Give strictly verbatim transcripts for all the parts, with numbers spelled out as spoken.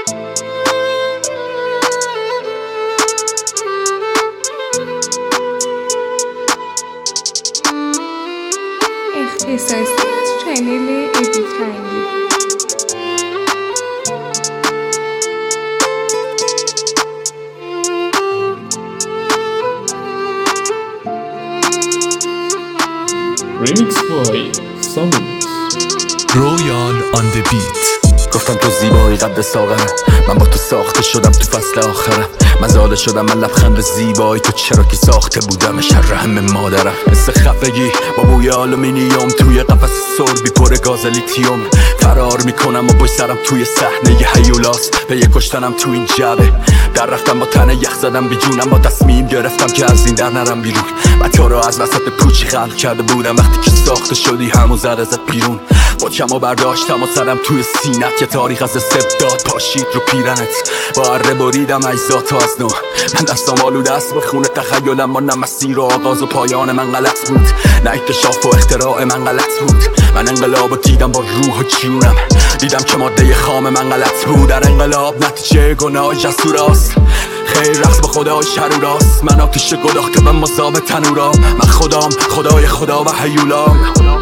اختصاصی از چنل ادیت رنگی. Remix by Summons. رویال آن دی بیت. گفتم تو زیبایی قد ساغرم، من با تو ساخته شدم تو فصل آخرم. مزاله شدم من لبخند زیبایی تو چرا که ساخته بودم شر همه مادرم. مثل خفگی با بوی آلومینیوم توی قفس سربی پر گاز لیتیوم فرار میکنم و با سرم توی صحنه ی هیولاس به یه کشتنم تو این جبه. در رفتم با تنه یخ زدم بی جونم، با تصمیم گرفتم که از این در نرم بیرون. من تو رو از وسط پوچی خلق کرده بودم، وقتی که ساخته شدی همون زد ازت بیرون. مچم و برداشتم و زدم توی سینت که تاریخ از سبداد پاشید رو پیرنت. با اره بریدم اجزاتو از نو، من دستم آلوده است به خونه تخیلم، ما نه مسیر و آغاز و پایان من غلط بود، نه اکتشاف و اختراع من غلط بود. من انقلاب دیدم با روح و جونم، دیدم که ماده خام من غلط بود. در انقلاب نتیجه گناه جسوراست، خیر رقص با خدای شروراست. من آتیش گداخته به مذاب تنورا، من خدام خدای خدا و هیولام.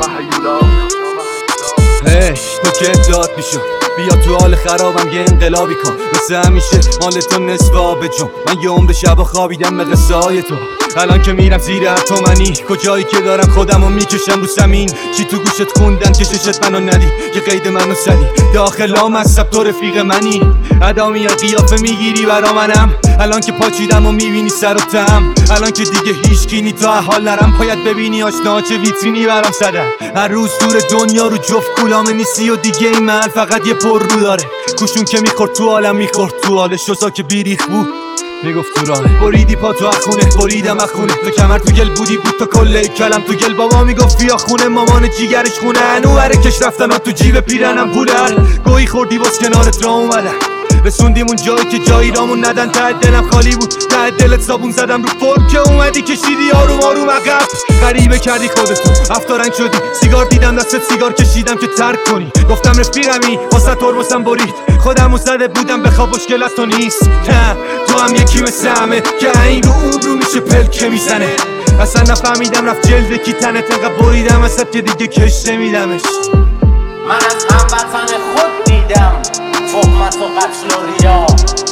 هی تو که داد بیشو بیا تو حال خرابم یه انقلابی کن، مثل همیشه مال تو نصف آب جون. من یه عمر شب خوابیدم به قصه های تو، الان که میرم زیر اتمنی کجایی که دارم خودمو میکشم رو زمین. چی تو گوشت خوندن که ششت منو ندی، که قید منو زدی داخلام از سب تو رفیق منی. ادا میاد قیافه میگیری برا منم، الان که پاچیدم و میبینی سر و تم. الان که دیگه هیچ کی نی تو حال نرم، باید ببینی آشنا چه ویترینی برام زدن. هر روز دور دنیا رو جفت کولامه نیستی و دیگه این محل فقط یه پر رو داره. کوشون که میخورد تو عالم میخورد تو حالش، شسا که بیریخ بود میگفت تو راه. بریدی پا تو اخونه بریدم اخونه، تو کمر تو گل بودی بود تا کله کلم تو گل. بابا میگفت بیا خونه، مامان جیگرش خونه. انواره کش رفتن ها تو جیب پیرنم پولن. گویی خوردی باز کنارت را اومدن، رسوندیم اون جایی که جایی رامون ندن. ته دلم خالی بود، ته دلت صابون زدم رو فرم که اومدی کشیدی آروم آروم عقب. غریبه کردی خودتو افتارنگ شدی، سیگار دیدم دستت سیگار کشیدم که ترک کنی. گفتم رفیقمی واسه ترمسم برید، خودمو زده بودم بخواب مشکل از تو نیست. نه تو هم یکی مثل همه که این رو اون رو میشه پلکه میزنه. اصلا نفهمیدم رفت جلد کی تنت انقدر بریدم ازت که دیگه کش نمیدمش. من از هموطن خود دیدم تهمت و قتل و ریا،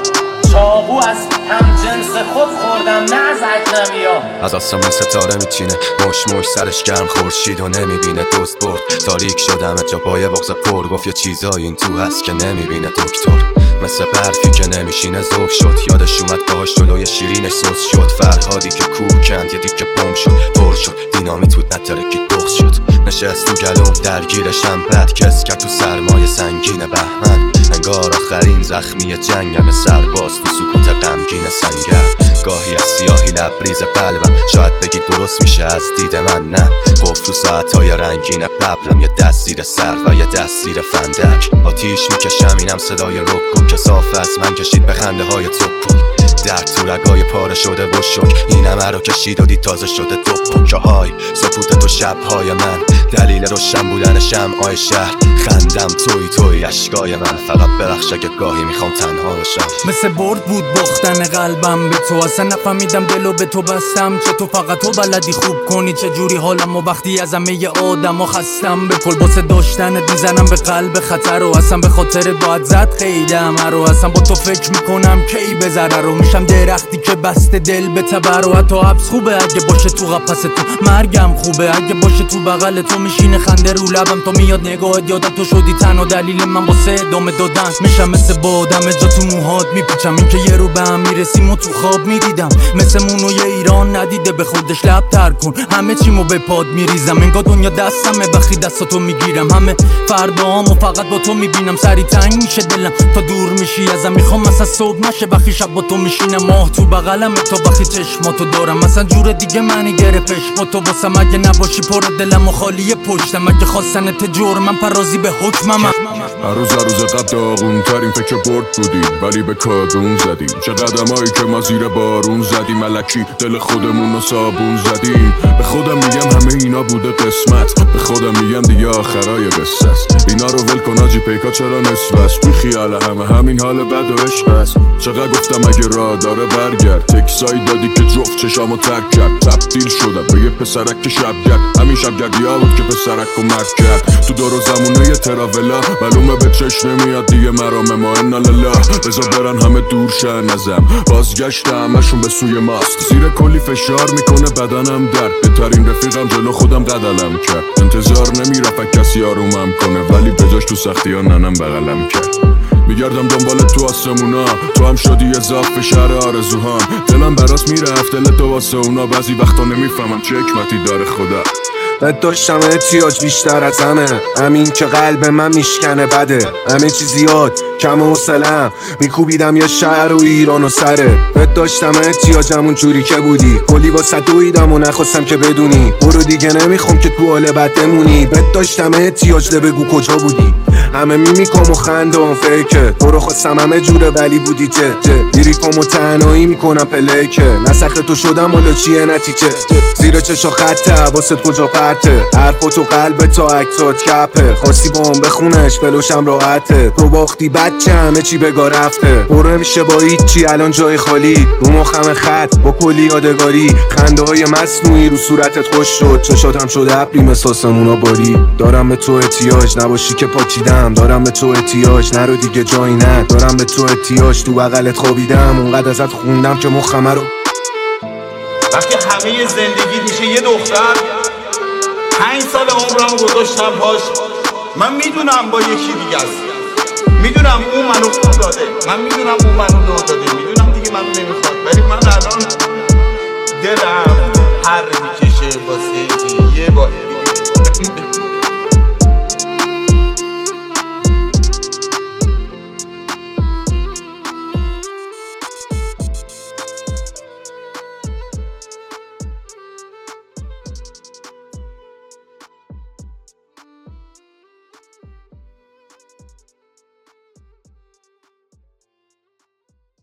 چاقو از هم جنس خود خوردم نه از اجنبیا. از آسمون ستاره میچینه مش مش سرش گرم خورشید و نمیبینه دوست برد. تاریک شدم جا پای بغض پر، گفت یه چیزایی این تو هست که نمیبینه دکتر. مثل برفی که نمیشینه ذوب شد، یادش اومد پاهاش جلوی شیرینش سوس شد. فرهادی که کوه کند یه دیگه بم شد پر شد، دینامیت بود نترکی بغض شد. نشست تو گلوم درگیرشم بد کس کرد تو سرمایه سنگین بهمن. انگار آخرین زخمی جنگم سرباز تو سکوت غمگین سنگر. گاهی از سیاهی لبریز قلبم شاید بگی درست میشه از دید من، نه قفل تو ساعتهای رنگین ببرم. یه دست زیر سر و یه دست زیر فندک، آتیش میکشم اینم صدای رکو که صاف از من کشید به خنده های توپو. در تو رگای پاره شده و شک اینم رو کشید و دید تازه شده دو پکه های سکوت تو شبهای من. دلیل روشن بودن شمعای شهر خندم توی توی اشکای من. فقط ببخش اگه گاهی میخوام تنها باشم. مثل برد بود باختن قلبم به تو، اصلا نفهمیدم دلو به تو بستم. چه تو فقط تو بلدی خوب کنی چه جوری حالم، و وقتی از همه آدم و خستم به کل باسه داشتنت میزنم به قلب خطر. و اصلا به خاطر باید زد قیدم رو، اصلا با تو فکر میکنم کی به ضرر رو. میشم درختی که بسته دل به تبر، و حتی حبس خوبه اگه باشه تو قفس تو، مرگم خوبه اگه باشه تو بغل تو. میشینه خنده رو لبم تا میاد نگاهت، یادم تو شدی تنها دلیل من واسه ادامه دادن. میشم مثل بادم جا تو موهات میپیچم، این که یه رو به هم میرسیم و تو خواب میدیدم. مثل مونو یه ایران ندیده به خودش لب تر کن، همه چیمو به پاد میریزم. انگار دنیا دستمه بخی دستاتو میگیرم، همه فرداهامو فقط با تو میبینم. سری تنگ میشه دلم تا دور میشی ازم، میخوام مثلا صبح نشه بخی شب با تو میشینم. ماه تو بغلم تا بخی چشماتو دارم، مثلا جور دیگه منی گرفتش با تو واسم. اگه نباشی پر دلم و خالی پشتم، اگه خواستنت جور من پرازی به حکمم. هر روز هر روز قبل داغون ترین فکر برد بودیم ولی به کادون زدیم. چه قدمایی که ما زیر بارون زدیم، ملکی دل خودمون رو صابون زدیم. به خودم میگم همه اینا بوده قسمت، به خودم میگم دیگه آخرای قصه است. اینا رو ول کن آجی، پیکا چرا نصف است؟ بی خیال همه همین حال بد و عشق است. چقدر گفتم اگه راه داره برگرد، تکسایی دادی که جفت چشامو ترک کرد. تبدیل شدم به یه پسرک که شبگرد، همین شبگردی ها بود که پسرک رو مرد کرد. تو دور و زمونه یه تراولا معلومه به چشم نمیاد دیگه مرام ما انا لله. بذار برن همه دور شن ازم، بازگشت همشون به سوی ماست. زیر کلی فشار میکنه بدنم درد، بهترین رفیقم جلو خودم قدلم کرد. انتظار نمیرفت کسی آرومم کنه، ولی بجاش تو سختی ها ننم بغلم کرد. میگردم دنبال تو آسمونا، تو هم شدی اضافه شهر آرزوهام. دلم برات میرفت دل تو واسه اونا، بعضی وقتا نمیفهمم چه حکمتی داره خدا. بد داشتم احتیاج بیشتر از همه، همین که قلب من میشکنه بده. همه چی زیاد کم و حوصله‌ام، میکوبیدم یا شهر و ایران و سره. بد داشتم احتیاج همون جوری که بودی، کلی واسه دویدم و نخواستم که بدونی. برو دیگه نمیخوام که تو حال بد بمونی. بد داشتم احتیاج ده بگو کجا بودی. همه میمیکم و خندم فیکه، تو رو خواستم همه جوره ولی بودی چه چه لیریکم و تنهایی میکنم پلیکه. نسخ تو شدم حالا چیه نتیجه؟ زیر چشا خطه واسه کجا پرته، حرفا تو قلب تا عکسات کپه. خواستی با هم بخونش فلوشم راحته، تو باختی بچه همه چی بگا رفته. برو میشه با هیچی الان جای خالی، رو مخم خط با کلی یادگاری. خنده های مصنوعی رو صورتت خوش شد، چشاتم شده ابری مثل آسمونا باری. دارم به تو احتیاج نباشی که پاچیدم، دارم به تو احتیاج نرو دیگه جایی نه. دارم به تو احتیاج تو بغلت خوابیدم، اونقدر ازت خوندم که مخم رو. وقتی همه زندگی میشه یه دختر، پنج سال عمرم گذاشتم پاش. من میدونم با یکی دیگه است، میدونم اون منو خود داده، من میدونم اون منو دو داده، میدونم دیگه منو نمیخواد، ولی من الان دلم هر میکشه واسه یه بار